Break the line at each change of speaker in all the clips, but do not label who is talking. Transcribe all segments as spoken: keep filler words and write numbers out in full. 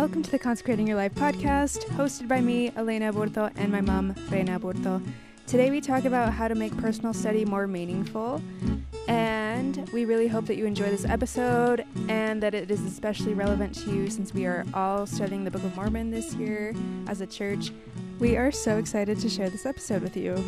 Welcome to the Consecrating Your Life podcast, hosted by me, Elena Aburto, and my mom, Reina Aburto. Today we talk about how to make personal study more meaningful, and we really hope that you enjoy this episode and that it is especially relevant to you since we are all studying the Book of Mormon this year as a church. We are so excited to share this episode with you.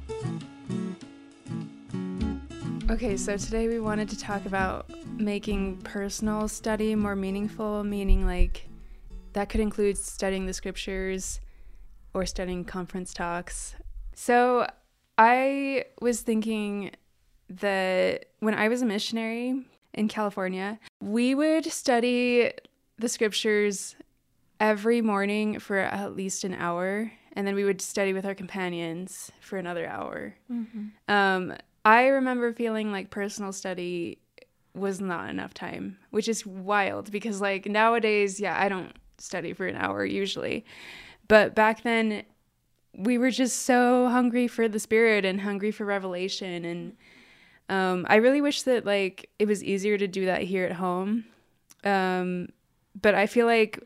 Okay, so today we wanted to talk about making personal study more meaningful, meaning like that could include studying the scriptures or studying conference talks. So I was thinking that when I was a missionary in California, we would study the scriptures every morning for at least an hour, and then we would study with our companions for another hour. Mm-hmm. Um, I remember feeling like personal study was not enough time, which is wild because like nowadays, yeah, I don't study for an hour usually. But back then we were just so hungry for the Spirit and hungry for revelation. And um, I really wish that like it was easier to do that here at home. Um, but I feel like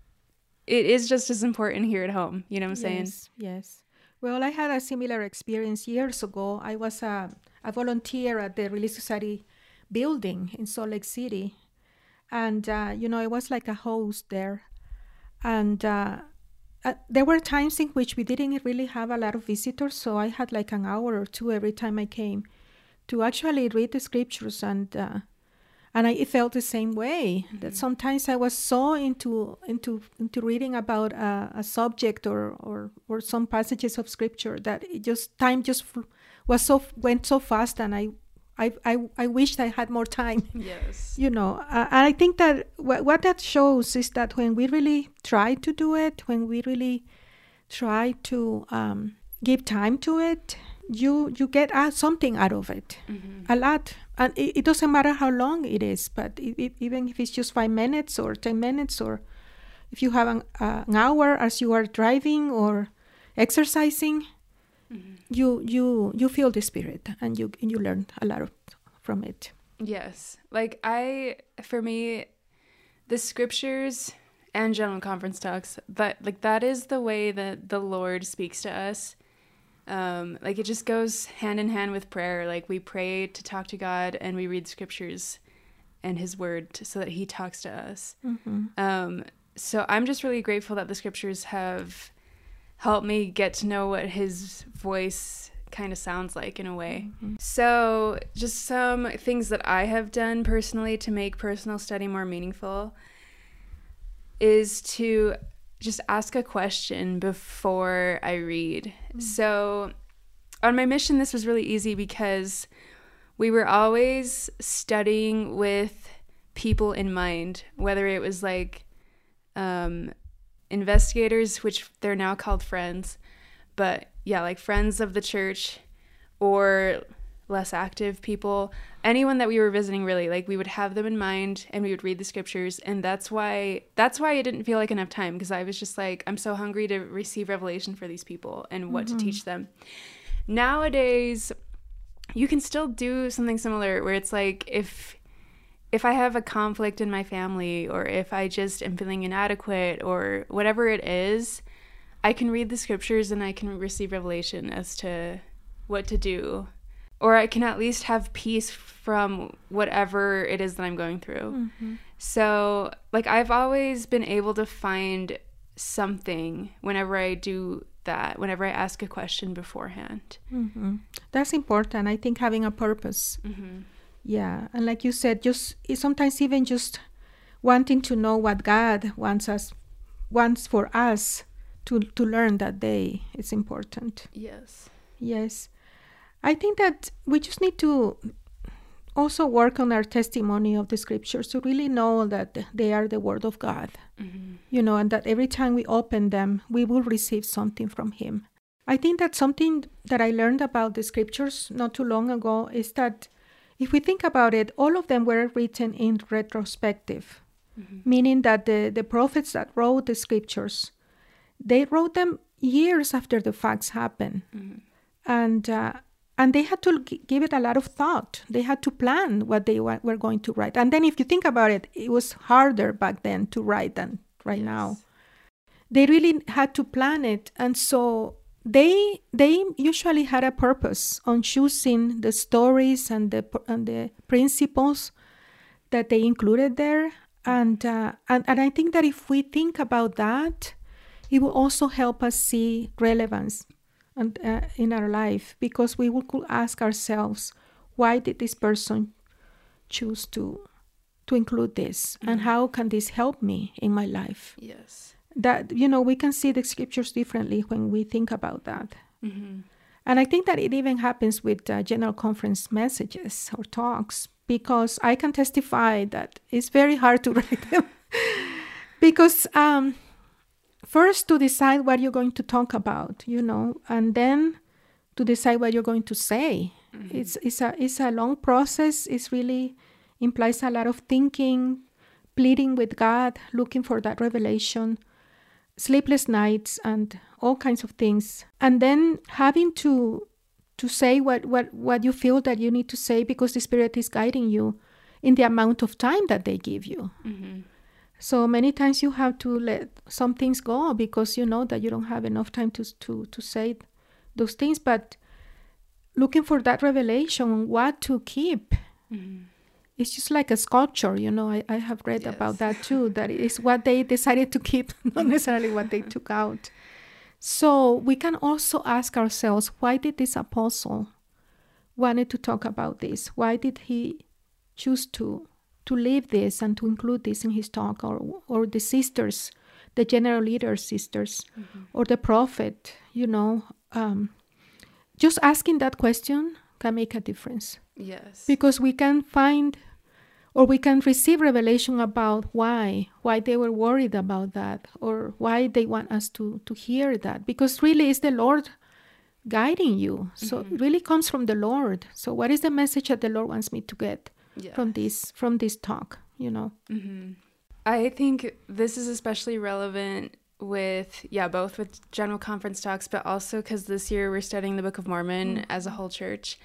it is just as important here at home. You know what I'm saying?
Yes, yes. Well, I had a similar experience years ago. I was a, a volunteer at the Relief Society building in Salt Lake City. And, uh, you know, I was like a host there. And uh, uh, there were times in which we didn't really have a lot of visitors. So I had like an hour or two every time I came to actually read the scriptures. And uh, and I felt the same way, mm-hmm. that sometimes I was so into into into reading about a, a subject or, or or some passages of scripture that it just time just was so went so fast, and I I I, I wished I had more time.
Yes,
you know, uh, and I think that w- what that shows is that when we really try to do it, when we really try to um, give time to it, you you get uh, something out of it, mm-hmm. a lot. And it, it doesn't matter how long it is, but it, it, even if it's just five minutes or ten minutes, or if you have an, uh, an hour as you are driving or exercising, mm-hmm. you you you feel the Spirit and you you learn a lot of, from it.
Yes, like I, for me, the scriptures and general conference talks, that like that is the way that the Lord speaks to us. Um, like it just goes hand in hand with prayer. Like we pray to talk to God and we read scriptures and his word to, so that he talks to us. Mm-hmm. Um, so I'm just really grateful that the scriptures have helped me get to know what his voice kind of sounds like in a way. Mm-hmm. So just some things that I have done personally to make personal study more meaningful is to just ask a question before I read. Mm. So on my mission, this was really easy because we were always studying with people in mind, whether it was like um, investigators, which they're now called friends, but yeah, like friends of the church or less active people, anyone that we were visiting, really, like we would have them in mind and we would read the scriptures. And that's why that's why it didn't feel like enough time, because I was just like, I'm so hungry to receive revelation for these people and what mm-hmm. to teach them. Nowadays you can still do something similar where it's like if if I have a conflict in my family, or if I just am feeling inadequate or whatever it is, I can read the scriptures and I can receive revelation as to what to do. Or I can at least have peace from whatever it is that I'm going through. Mm-hmm. So, like, I've always been able to find something whenever I do that, whenever I ask a question beforehand.
Mm-hmm. That's important. I think having a purpose. Mm-hmm. Yeah. And like you said, just sometimes even just wanting to know what God wants us, wants for us to, to learn that day is important.
Yes.
Yes. I think that we just need to also work on our testimony of the scriptures to really know that they are the word of God, mm-hmm. you know, and that every time we open them, we will receive something from him. I think that something that I learned about the scriptures not too long ago is that if we think about it, all of them were written in retrospective, mm-hmm. meaning that the, the prophets that wrote the scriptures, they wrote them years after the facts happened. Mm-hmm. And uh, And they had to g- give it a lot of thought. They had to plan what they wa- were going to write. And then if you think about it, it was harder back then to write than right
Yes.
now. They really had to plan it. And so they they usually had a purpose on choosing the stories and the and the principles that they included there. And, uh, and and I think that if we think about that, it will also help us see relevance and, uh, in our life, because we will could ask ourselves, why did this person choose to to include this?
Mm-hmm.
And how can this help me in my life?
Yes.
That, you know, we can see the scriptures differently when we think about that.
Mm-hmm.
And I think that it even happens with uh, general conference messages or talks, because I can testify that it's very hard to write them. Because um, first to decide what you're going to talk about, you know, and then to decide what you're going to say. Mm-hmm. It's it's a it's a long process. It really implies a lot of thinking, pleading with God, looking for that revelation, sleepless nights, and all kinds of things. And then having to to say what, what, what you feel that you need to say, because the Spirit is guiding you in the amount of time that they give you.
Mm-hmm.
So many times you have to let some things go because you know that you don't have enough time to to, to say those things. But looking for that revelation, what to keep, mm-hmm. it's just like a sculpture, you know. I, I have read yes. about that too, that it's what they decided to keep, not necessarily what they took out. So we can also ask ourselves, why did this apostle wanted to talk about this? Why did he choose to to leave this and to include this in his talk? Or or the sisters, the general leader sisters, mm-hmm. or the prophet, you know. Um, just asking that question can make a difference.
Yes.
Because we can find, or we can receive revelation about why, why they were worried about that, or why they want us to, to hear that. Because really it's the Lord guiding you. So mm-hmm. it really comes from the Lord. So what is the message that the Lord wants me to get yes. from this from this talk, you know?
Mm-hmm. I think this is especially relevant with, yeah, both with general conference talks, but also because this year we're studying the Book of Mormon mm-hmm. as a whole church.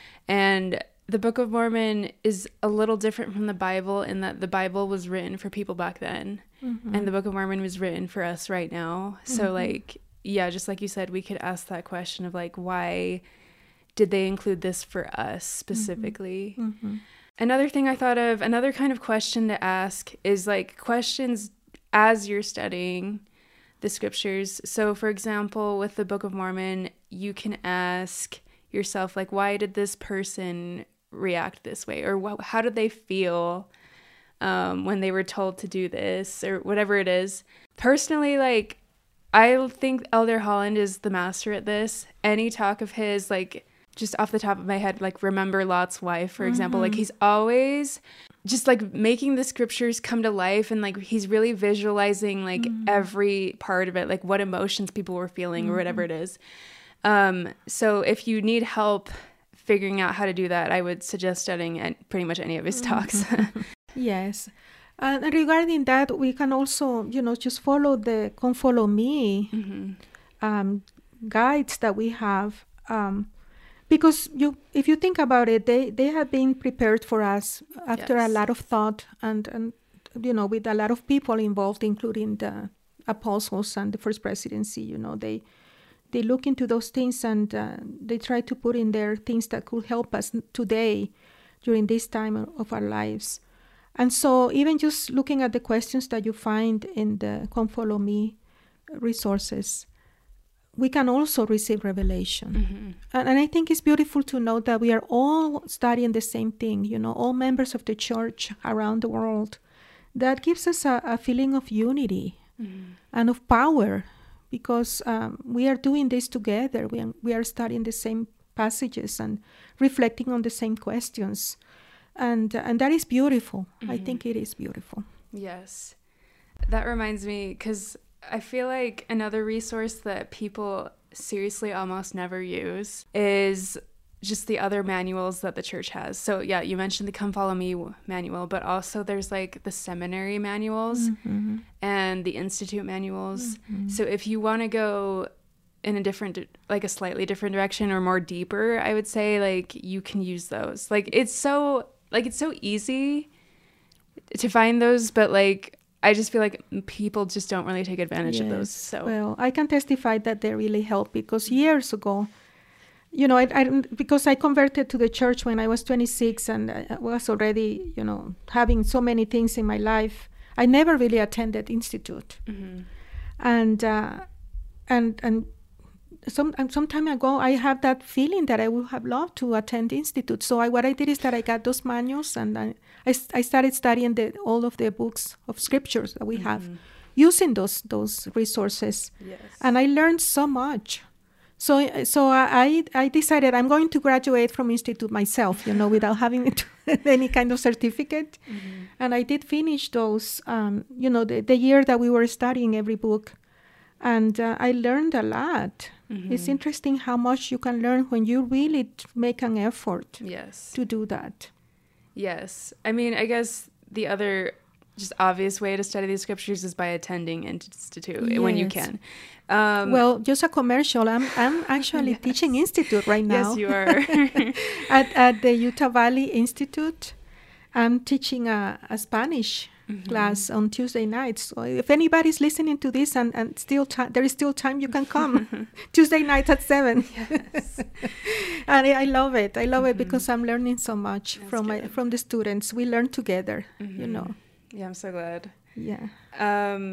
And the Book of Mormon is a little different from the Bible in that the Bible was written for people back then. Mm-hmm. And the Book of Mormon was written for us right now. So, mm-hmm. like, yeah, just like you said, we could ask that question of, like, why did they include this for us specifically? Mm-hmm. Mm-hmm. Another thing I thought of, another kind of question to ask is, like, questions as you're studying the scriptures. So, for example, with the Book of Mormon, you can ask yourself, like, why did this person react this way, or wh- how did they feel um, when they were told to do this, or whatever it is. Personally, like, I think Elder Holland is the master at this. Any talk of his, like, just off the top of my head, like, remember Lot's wife, for mm-hmm. example, like, he's always just, like, making the scriptures come to life, and, like, he's really visualizing, like, mm-hmm. every part of it, like, what emotions people were feeling mm-hmm. or whatever it is. Um, so if you need help figuring out how to do that, I would suggest studying at pretty much any of his talks.
Yes. Uh, and regarding that, we can also, you know, just follow the Come Follow Me mm-hmm. um, guides that we have. Um, because you, if you think about it, they, they have been prepared for us after yes. a lot of thought and, and, you know, with a lot of people involved, including the apostles and the First Presidency, you know, they... They look into those things and uh, they try to put in there things that could help us today during this time of our lives. And so even just looking at the questions that you find in the Come Follow Me resources, we can also receive revelation. Mm-hmm. And, and I think it's beautiful to know that we are all studying the same thing, you know, all members of the church around the world. That gives us a, a feeling of unity mm-hmm. and of power. Because um, we are doing this together. We are, we are studying the same passages and reflecting on the same questions. And uh, and that is beautiful. Mm-hmm. I think it is beautiful.
Yes. That reminds me, because I feel like another resource that people seriously almost never use is just the other manuals that the church has. So yeah, you mentioned the Come Follow Me manual, but also there's like the seminary manuals mm-hmm. and the institute manuals. Mm-hmm. So if you want to go in a different, like a slightly different direction or more deeper, I would say like you can use those. Like it's so, like it's so easy to find those, but like I just feel like people just don't really take advantage
yes.
of those. So
well, I can testify that they really help, because years ago, you know, I, I because I converted to the church when I was twenty-six, and I was already, you know, having so many things in my life. I never really attended Institute,
mm-hmm.
and uh, and and some and some time ago, I have that feeling that I would have loved to attend Institute. So I, what I did is that I got those manuals, and I I, I started studying the, all of the books of scriptures that we mm-hmm. have, using those those resources,
yes.
and I learned so much. So, so I, I decided I'm going to graduate from Institute myself, you know, without having any kind of certificate.
Mm-hmm.
And I did finish those, um, you know, the, the year that we were studying every book. And uh, I learned a lot. Mm-hmm. It's interesting how much you can learn when you really t- make an effort
yes.
to do that.
Yes. I mean, I guess the other just obvious way to study these scriptures is by attending Institute yes. when you can. Um,
well, just a commercial. I'm I'm actually yes. teaching Institute right now.
Yes, you are.
at at the Utah Valley Institute, I'm teaching a, a Spanish mm-hmm. class on Tuesday nights. So if anybody's listening to this and, and still ti- there is still time, you can come. Tuesday nights at seven.
Yes.
And I, I love it. I love mm-hmm. it because I'm learning so much
That's
from
good.
my from the students. We learn together,
mm-hmm.
you know.
Yeah, I'm so glad.
Yeah.
Um,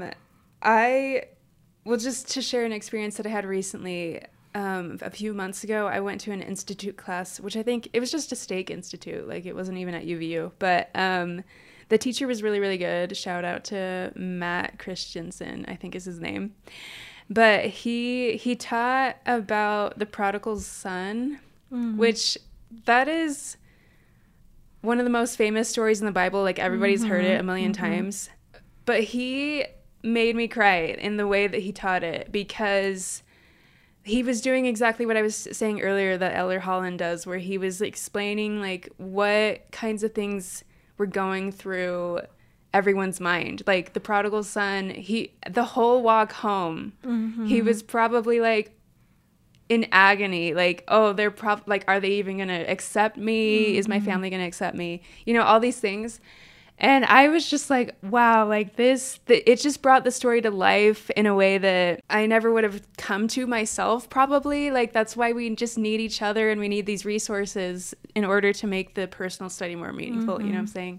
I, well, just to share an experience that I had recently, um, a few months ago, I went to an Institute class, which I think, it was just a Stake Institute, like it wasn't even at U V U, but um, the teacher was really, really good. Shout out to Matt Christensen, I think is his name. But he, he taught about the prodigal son, mm-hmm. which that is one of the most famous stories in the Bible. Like everybody's mm-hmm. heard it a million mm-hmm. times. But he made me cry in the way that he taught it, because he was doing exactly what I was saying earlier that Eller Holland does, where he was explaining like what kinds of things were going through everyone's mind. Like the prodigal son, he the whole walk home, mm-hmm. he was probably like in agony, like, oh, they're prob like, are they even gonna accept me? Mm-hmm. Is my family gonna accept me? You know, all these things. And I was just like, wow, like this, th- it just brought the story to life in a way that I never would have come to myself, probably. Like, that's why we just need each other, and we need these resources in order to make the personal study more meaningful, mm-hmm. you know what I'm saying?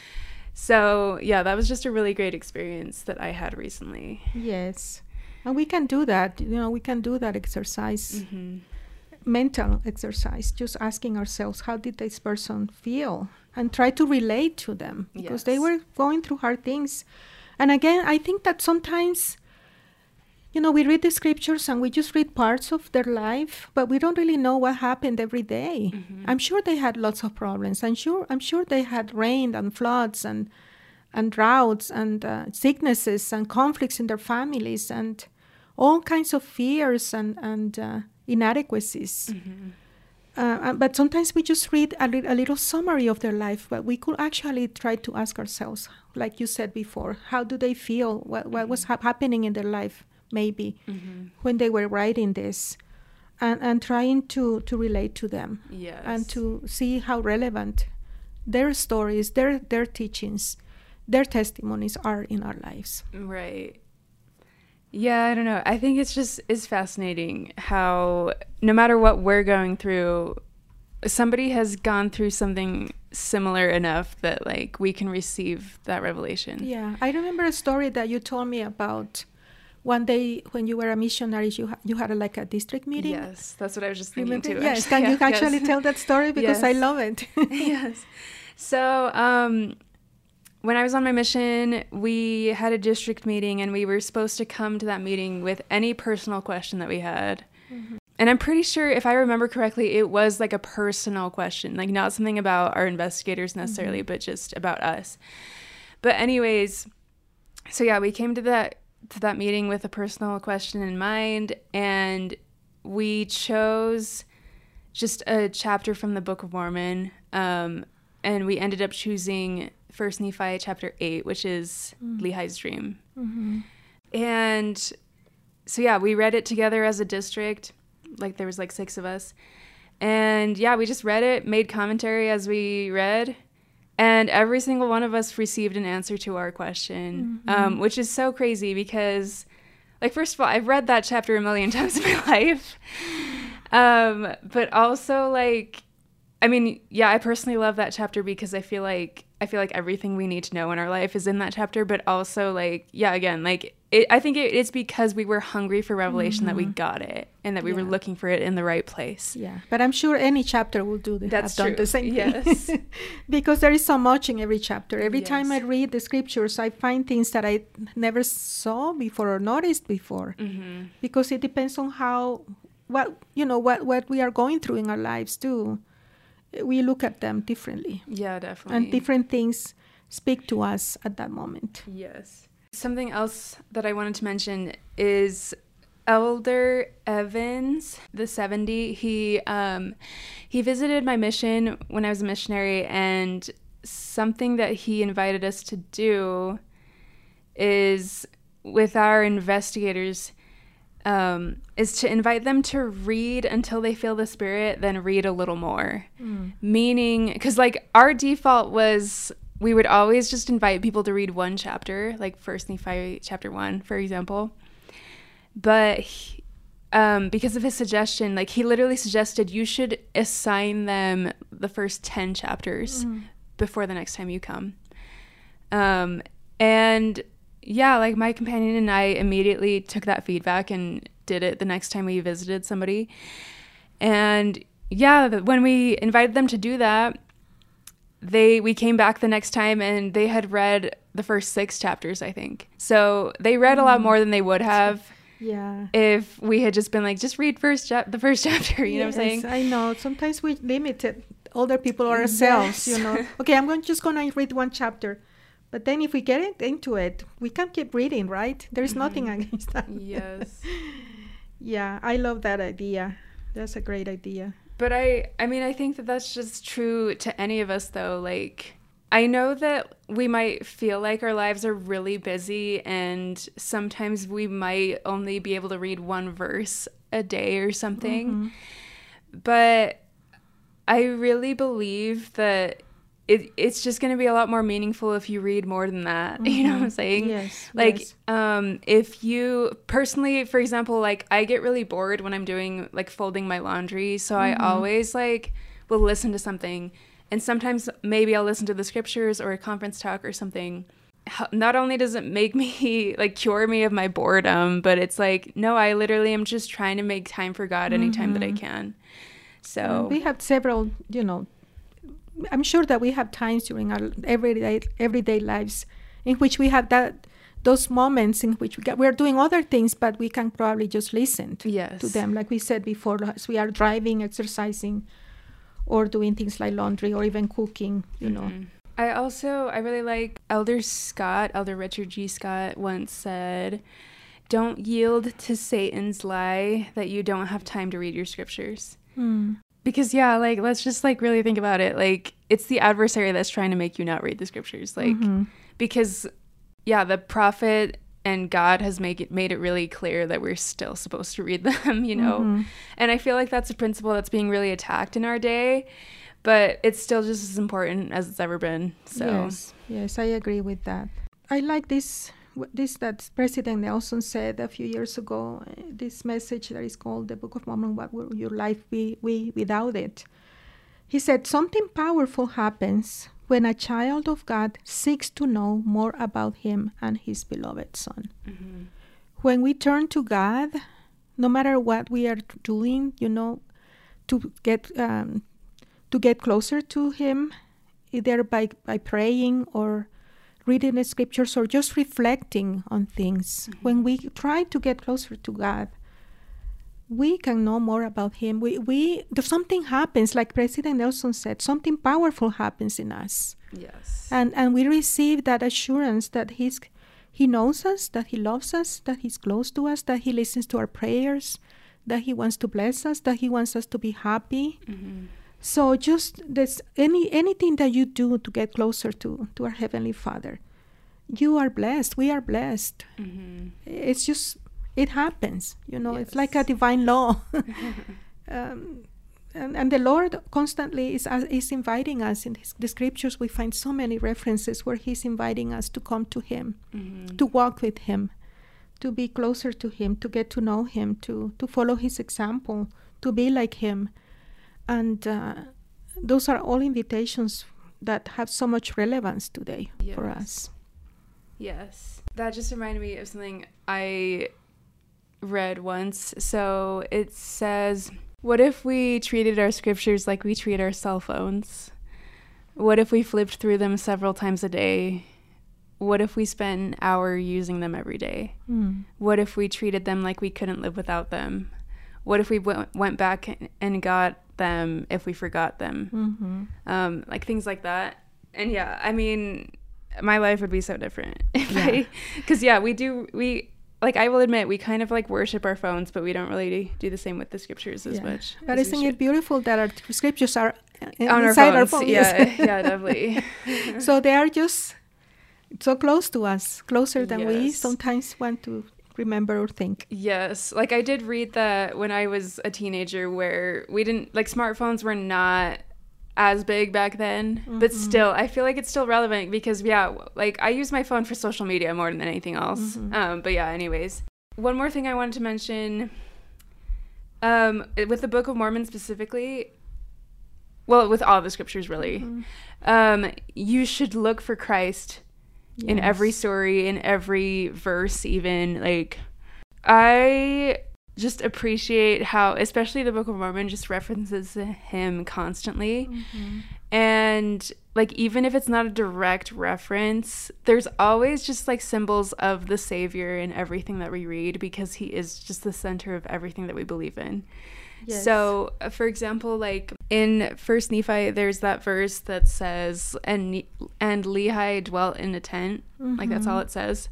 So, yeah, that was just a really great experience that I had recently.
Yes. And we can do that, you know, we can do that exercise, mm-hmm. mental exercise, just asking ourselves, how did this person feel? And try to relate to them, because yes. they were going through hard things. And again, I think that sometimes, you know, we read the scriptures and we just read parts of their life, but we don't really know what happened every day. Mm-hmm. I'm sure they had lots of problems. I'm sure, I'm sure they had rain and floods and and droughts and uh, sicknesses and conflicts in their families and all kinds of fears and, and uh, inadequacies. Mm-hmm. Uh, but sometimes we just read a, li- a little summary of their life, but we could actually try to ask ourselves, like you said before, how do they feel? What, what was ha- happening in their life, maybe, mm-hmm. when they were writing this? And, and trying to, to relate to them.
Yes.
And to see how relevant their stories, their their teachings, their testimonies are in our lives.
Right. Yeah, I don't know. I think it's just, it's fascinating how no matter what we're going through, somebody has gone through something similar enough that like we can receive that revelation.
Yeah. I remember a story that you told me about one day when you were a missionary, you ha- you had a, like a district meeting.
Yes, that's what I was just thinking
remember?
too.
Yes, can yeah, you actually yes. tell that story? Because
yes.
I love it.
Yes. So, um... when I was on my mission, we had a district meeting, and we were supposed to come to that meeting with any personal question that we had. Mm-hmm. And I'm pretty sure, if I remember correctly, it was like a personal question, like not something about our investigators necessarily, mm-hmm. but just about us. But anyways, so yeah, we came to that to that meeting with a personal question in mind, and we chose just a chapter from the Book of Mormon, um, and we ended up choosing First Nephi chapter eight, which is mm. Lehi's dream. Mm-hmm. And so, yeah, we read it together as a district. Like, there was like six of us. And, yeah, we just read it, made commentary as we read. And every single one of us received an answer to our question, mm-hmm. um, which is so crazy because, like, first of all, I've read that chapter a million times in my life. Um, but also, like, I mean, yeah, I personally love that chapter because I feel like I feel like everything we need to know in our life is in that chapter. But also, like, yeah, again, like, it, I think it, it's because we were hungry for revelation mm-hmm. that we got it and that we yeah. were looking for it in the right place.
Yeah, but I'm sure any chapter will do the,
That's
have
true.
Done the same
yes.
thing. Because there is so much in every chapter. Every
yes.
time I read the scriptures, I find things that I never saw before or noticed before.
Mm-hmm.
Because it depends on how, what you know, what, what we are going through in our lives too. We look at them differently.
Yeah, definitely.
And different things speak to us at that moment.
Yes. Something else that I wanted to mention is Elder Evans, the seventy. He um, he visited my mission when I was a missionary, and something that he invited us to do is with our investigators um, is to invite them to read until they feel the Spirit, then read a little more. Mm. Meaning, because like our default was we would always just invite people to read one chapter, like First Nephi chapter one, for example. But he, um, because of his suggestion, like he literally suggested you should assign them the first ten chapters mm. before the next time you come. Um, and yeah, like my companion and I immediately took that feedback and did it the next time we visited somebody. And yeah, when we invited them to do that, they we came back the next time and they had read the first six chapters, I think. So they read a lot more than they would have.
Yeah.
If we had just been like, just read first cha- the first chapter, you
yes,
know what I'm saying?
I know. Sometimes we limit it, older people or ourselves, yes. you know. Okay, I'm going, just going to read one chapter. But then if we get it, into it, we can keep reading, right? There's mm-hmm. nothing against that.
Yes.
Yeah, I love that idea. That's a great idea.
But I, I mean, I think that that's just true to any of us, though. Like, I know that we might feel like our lives are really busy and sometimes we might only be able to read one verse a day or something. Mm-hmm. But I really believe that It, it's just going to be a lot more meaningful if you read more than that. Mm-hmm. You know what I'm saying?
Yes.
Like,
yes.
um, if you personally, for example, like I get really bored when I'm doing like folding my laundry. So mm-hmm. I always like will listen to something. And sometimes maybe I'll listen to the scriptures or a conference talk or something. Not only does it make me like cure me of my boredom, but it's like, no, I literally am just trying to make time for God anytime mm-hmm. that I can. So
and we have several, you know, I'm sure that we have times during our everyday everyday lives in which we have that those moments in which we got, we're doing other things, but we can probably just listen to,
yes.
to them, like we said before, as we are driving, exercising, or doing things like laundry or even cooking, you mm-hmm. know.
I also, I really like Elder Scott, Elder Richard G. Scott once said, don't yield to Satan's lie that you don't have time to read your scriptures. Mm. Because, yeah, like, let's just, like, really think about it. Like, it's the adversary that's trying to make you not read the scriptures. Like, mm-hmm. because, yeah, the prophet and God has make it, made it really clear that we're still supposed to read them, you know? Mm-hmm. And I feel like that's a principle that's being really attacked in our day. But it's still just as important as it's ever been. So
Yes, yes, I agree with that. I like this... This that President Nelson said a few years ago, uh, this message that is called the Book of Mormon, what will your life be we, without it? He said, something powerful happens when a child of God seeks to know more about him and his beloved son. Mm-hmm. When we turn to God, no matter what we are doing, you know, to get um, to get closer to him, either by, by praying or reading the scriptures or just reflecting on things. Mm-hmm. When we try to get closer to God, we can know more about him. We, we, there's something happens, like President Nelson said, something powerful happens in us.
Yes.
And and we receive that assurance that he's, he knows us, that he loves us, that he's close to us, that he listens to our prayers, that he wants to bless us, that he wants us to be happy. Mm-hmm. So just this, any anything that you do to get closer to, to our Heavenly Father, you are blessed. We are blessed. Mm-hmm. It's just, it happens. You know, yes. It's like a divine law. um, and, and the Lord constantly is uh, is inviting us in his, the scriptures. We find so many references where he's inviting us to come to him, mm-hmm. to walk with him, to be closer to him, to get to know him, to, to follow his example, to be like him. And uh, those are all invitations that have so much relevance today yes. for us.
Yes. That just reminded me of something I read once. So it says, what if we treated our scriptures like we treat our cell phones? What if we flipped through them several times a day? What if we spent an hour using them every day? Mm. What if we treated them like we couldn't live without them? What if we w- went back and got them if we forgot them? Mm-hmm. Um, like things like that. And yeah, I mean, my life would be so different. If yeah. I, because yeah, we do, we, like, I will admit, we kind of like worship our phones, but we don't really do the same with the scriptures as yeah. much.
But
as
isn't it beautiful that our scriptures are
on our
inside
phones?
our phones?
Yeah, yeah, definitely.
So they are just so close to us, closer than
yes.
we sometimes want to remember or think.
Yes. Like I did read that when I was a teenager where we didn't, like smartphones were not as big back then, mm-hmm. but still, I feel like it's still relevant because, yeah, like I use my phone for social media more than anything else. Mm-hmm. Um, but yeah, anyways. One more thing I wanted to mention, um, with the Book of Mormon specifically, well, with all the scriptures really, mm-hmm. um, you should look for Christ yes. in every story, in every verse even. Like, I just appreciate how, especially the Book of Mormon just references him constantly. Mm-hmm. And like, even if it's not a direct reference, there's always just like symbols of the Savior in everything that we read because he is just the center of everything that we believe in. Yes. So, uh, for example, like in First Nephi, there's that verse that says, and and Lehi dwelt in a tent. Mm-hmm. Like, that's all it says.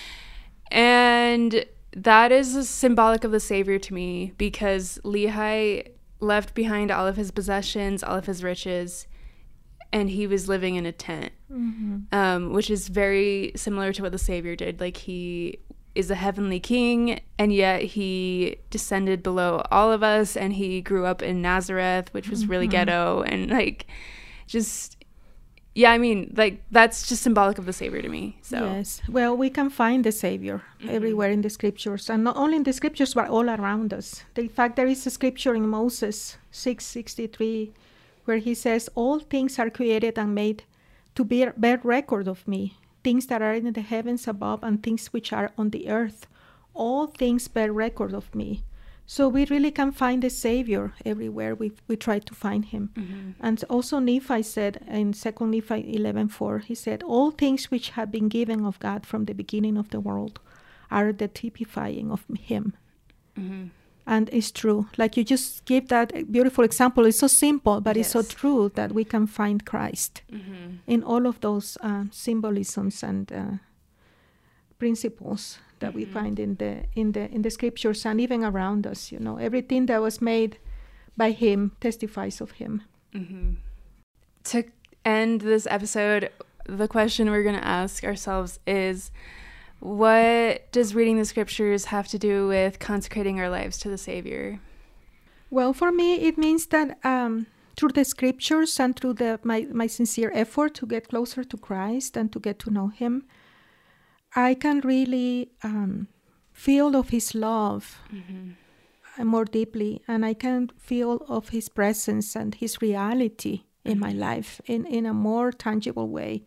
And that is symbolic of the Savior to me because Lehi left behind all of his possessions, all of his riches, and he was living in a tent, mm-hmm. um, which is very similar to what the Savior did. Like, he is a heavenly king, and yet he descended below all of us, and he grew up in Nazareth, which was really mm-hmm. ghetto, and like, just... Yeah, I mean, like, that's just symbolic of the Savior to me. So
yes. Well, we can find the Savior mm-hmm. everywhere in the scriptures. And not only in the scriptures, but all around us. In fact, there is a scripture in Moses six sixty-three where he says, all things are created and made to bear, bear record of me. Things that are in the heavens above and things which are on the earth. All things bear record of me. So we really can find the Savior everywhere we we try to find him. Mm-hmm. And also Nephi said in Second Nephi eleven four, he said, all things which have been given of God from the beginning of the world are the typifying of him. Mm-hmm. And it's true. Like you just give that beautiful example. It's so simple, but yes. it's so true that we can find Christ mm-hmm. in all of those uh, symbolisms and uh, principles that mm-hmm. we find in the in the in the scriptures and even around us. You know, everything that was made by him testifies of him.
Mm-hmm. To end this episode, the question we're going to ask ourselves is, what does reading the scriptures have to do with consecrating our lives to the Savior?
Well, for me, it means that um, through the scriptures and through the my, my sincere effort to get closer to Christ and to get to know him, I can really um, feel of his love mm-hmm. more deeply, and I can feel of his presence and his reality in mm-hmm. my life in, in a more tangible way.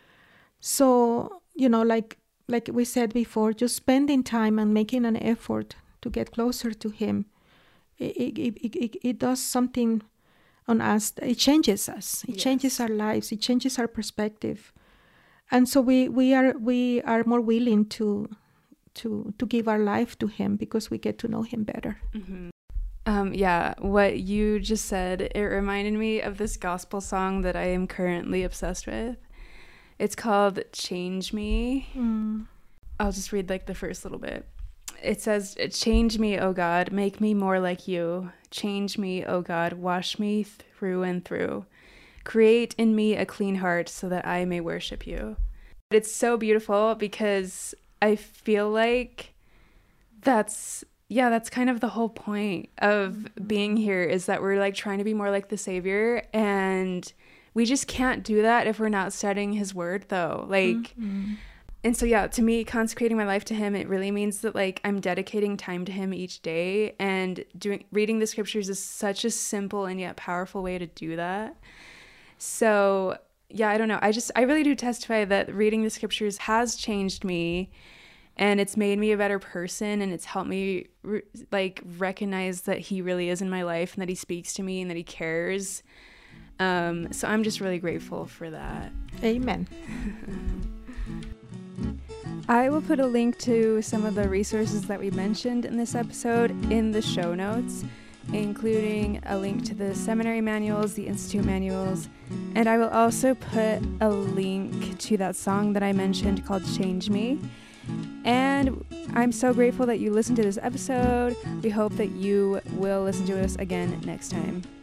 So, you know, like like we said before, just spending time and making an effort to get closer to him, it, it, it, it, it does something on us. It changes us. It yes. changes our lives. It changes our perspective. And so we, we are we are more willing to to to give our life to him because we get to know him better.
Mm-hmm. Um, yeah, what you just said, it reminded me of this gospel song that I am currently obsessed with. It's called Change Me. Mm. I'll just read like the first little bit. It says, change me, O God, make me more like you. Change me, O God, wash me through and through. Create in me a clean heart so that I may worship you. It's so beautiful because I feel like that's yeah, that's kind of the whole point of mm-hmm. being here, is that we're like trying to be more like the Savior, and we just can't do that if we're not studying his word, though. Like, mm-hmm. and so, yeah, to me, consecrating my life to him, it really means that like I'm dedicating time to him each day, and doing reading the scriptures is such a simple and yet powerful way to do that. So yeah, I don't know. I just, I really do testify that reading the scriptures has changed me, and it's made me a better person, and it's helped me re- like recognize that he really is in my life, and that he speaks to me, and that he cares. Um, so I'm just really grateful for that.
Amen.
I will put a link to some of the resources that we mentioned in this episode in the show notes, including a link to the seminary manuals, the institute manuals, and I will also put a link to that song that I mentioned called Change Me. And I'm so grateful that you listened to this episode. We hope that you will listen to us again next time.